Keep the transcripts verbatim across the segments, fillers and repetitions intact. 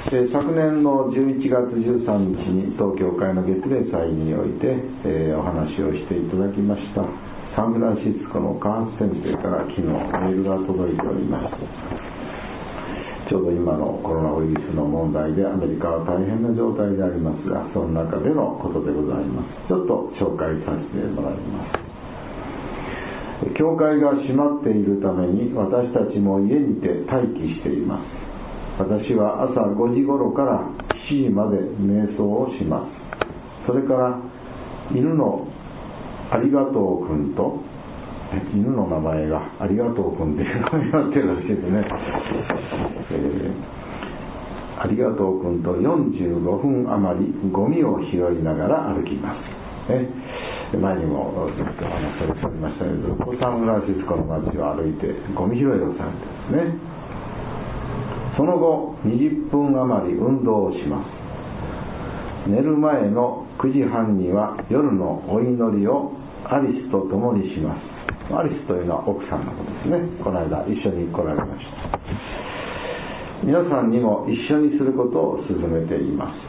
えー、昨年のじゅういちがつじゅうさんにちに当教会の月例祭において、えー、お話をしていただきましたサンフランシスコのカース先生から昨日メールが届いております。ちょうど今のコロナウイルスの問題でアメリカは大変な状態でありますが、その中でのことでございます。ちょっと紹介させてもらいます。教会が閉まっているために私たちも家にて待機しています。私は朝ごじ頃からしちじまで瞑想をします。それから犬のありがとうくんと、犬の名前がありがとうくんっていうのになってるらしいですね、えー、ありがとうくんとよんじゅうごふん余りゴミを拾いながら歩きます、ね、前にもずっとお話されておりましたけど、サンフランシスコの街を歩いてゴミ拾いをされてですね。その後にじゅっぷん余り運動をします。寝る前のくじはんには夜のお祈りをアリスと共にします。アリスというのは奥さんのことですね。この間一緒に来られました。皆さんにも一緒にすることを勧めています。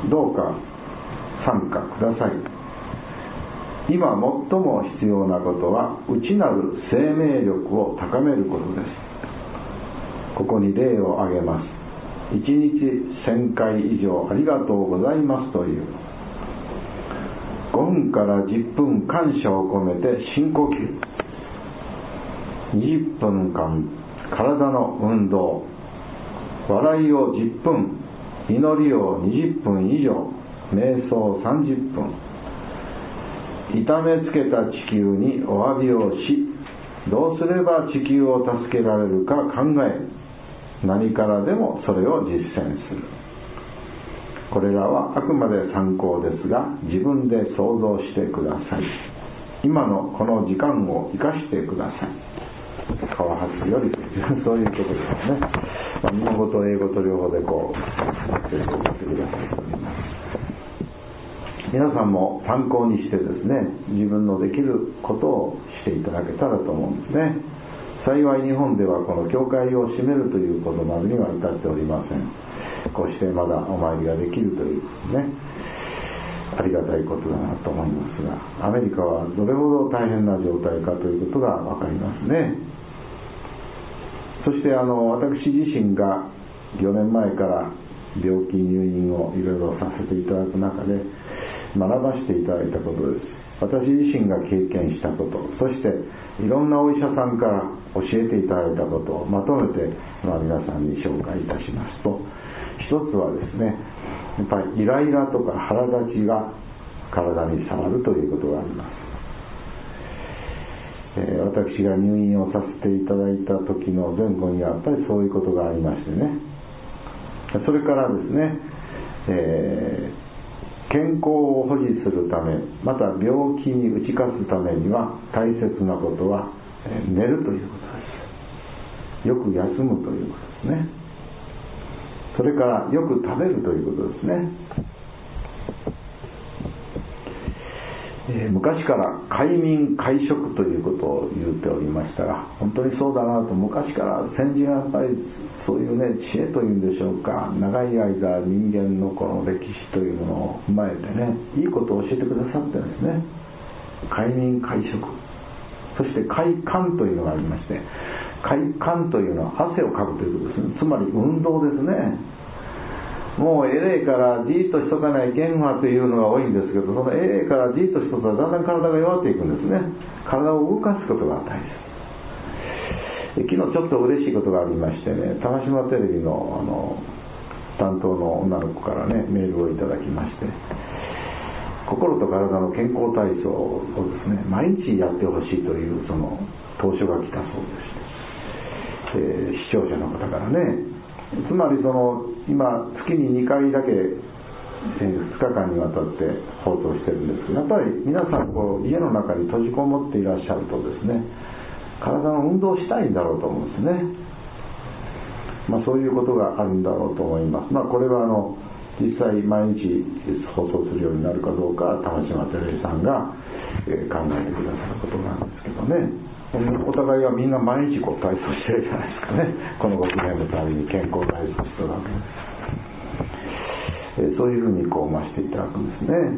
どうか参加ください。今最も必要なことは内なる生命力を高めることです。ここに例を挙げます。いちにちせんかい以上ありがとうございますというごふんからじゅっぷん感謝を込めて深呼吸、にじゅっぷんかん体の運動、笑いをじゅっぷん、祈りをにじゅっぷん以上、瞑想さんじゅっぷん、痛めつけた地球にお詫びをし、どうすれば地球を助けられるか考え、何からでもそれを実践する。これらはあくまで参考ですが、自分で想像してください。今のこの時間を生かしてください。川発よりそういうことですね。まあ、日本語と英語と両方でこうやってくださいと思います。皆さんも参考にしてですね、自分のできることをしていただけたらと思うんですね。幸い日本ではこの教会を閉めるということまでには至っておりません。こうしてまだお参りができるというね、ありがたいことだなと思いますが、アメリカはどれほど大変な状態かということが分かりますね。そしてあの私自身がよねんまえから病気入院をいろいろさせていただく中で学ばせていただいたことです。私自身が経験したこと、そしていろんなお医者さんから教えていただいたことをまとめて、まあ、皆さんに紹介いたしますと、一つはですね、やっぱりイライラとか腹立ちが体に触るということがあります。えー、私が入院をさせていただいた時の前後にやっぱりそういうことがありましてね、それからですね、えー健康を保持するため、また病気に打ち勝つためには大切なことは寝るということです。よく休むということですね。それからよく食べるということですね。えー、昔から快眠快食ということを言っておりましたが、本当にそうだなと、昔から先人はやっぱりそういうね、知恵というんでしょうか、長い間人間のこの歴史というものを踏まえてね、いいことを教えてくださってるんですね。快眠快食、そして快感というのがありまして、快感というのは汗をかくということですね。つまり運動ですね。もうエレイからじーっとしとかないけんわというのが多いんですけど、そのエレイからじーっとしとったらだんだん体が弱っていくんですね。体を動かすことが大切。昨日ちょっと嬉しいことがありましてね、高島テレビのあの担当の女の子からねメールをいただきまして、心と体の健康体操をですね毎日やってほしいというその投書が来たそうでして、えー、視聴者の方からね、つまりその今月ににかいだけ、えー、ふつかかんにわたって放送してるんですけど、やっぱり皆さんこう家の中に閉じこもっていらっしゃるとですね、体の運動したいんだろうと思うんですね。まあ、そういうことがあるんだろうと思います。まあ、これはあの実際毎日放送するようになるかどうか玉島テレビさんが、えー、考えてくださることなんですけどね、お互いはみんな毎日こう体操してるじゃないですかね。このご記念のために健康体操してるわけです。 というふうにこう増していただくんですね。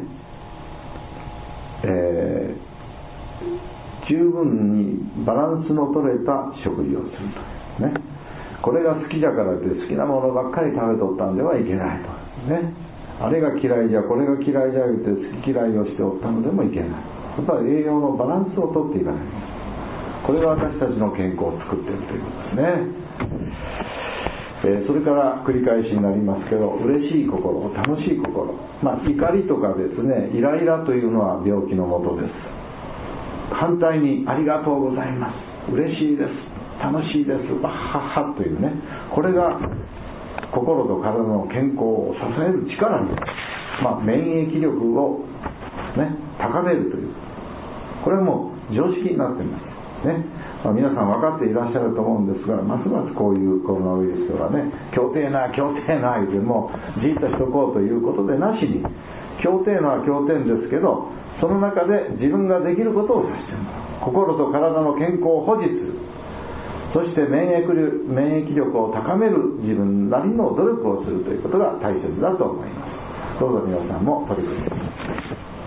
えー、十分にバランスの取れた食事をするというね。これが好きだからって好きなものばっかり食べとったんではいけないとね。あれが嫌いじゃこれが嫌いじゃ言って好き嫌いをしておったのでもいけない。やっぱり栄養のバランスをとっていかない。これが私たちの健康を作っているということですね。えー、それから繰り返しになりますけど、嬉しい心、楽しい心、まあ、怒りとかですね、イライラというのは病気のもとです。反対にありがとうございます、嬉しいです、楽しいです、わっはっはというね、これが心と体の健康を支える力に、まあ、免疫力を、ね、高めるという、これはもう常識になっていますね。まあ、皆さん分かっていらっしゃると思うんですが、ますますこういうコロナウイルスはね、強低な強低な言うてもじっとしとこうということでなしに、強低なは強低ですけど、その中で自分ができることをさせてもらう。心と体の健康を保持する、そして免疫力、免疫力を高める自分なりの努力をするということが大切だと思います。どうぞ皆さんも取り組んでください。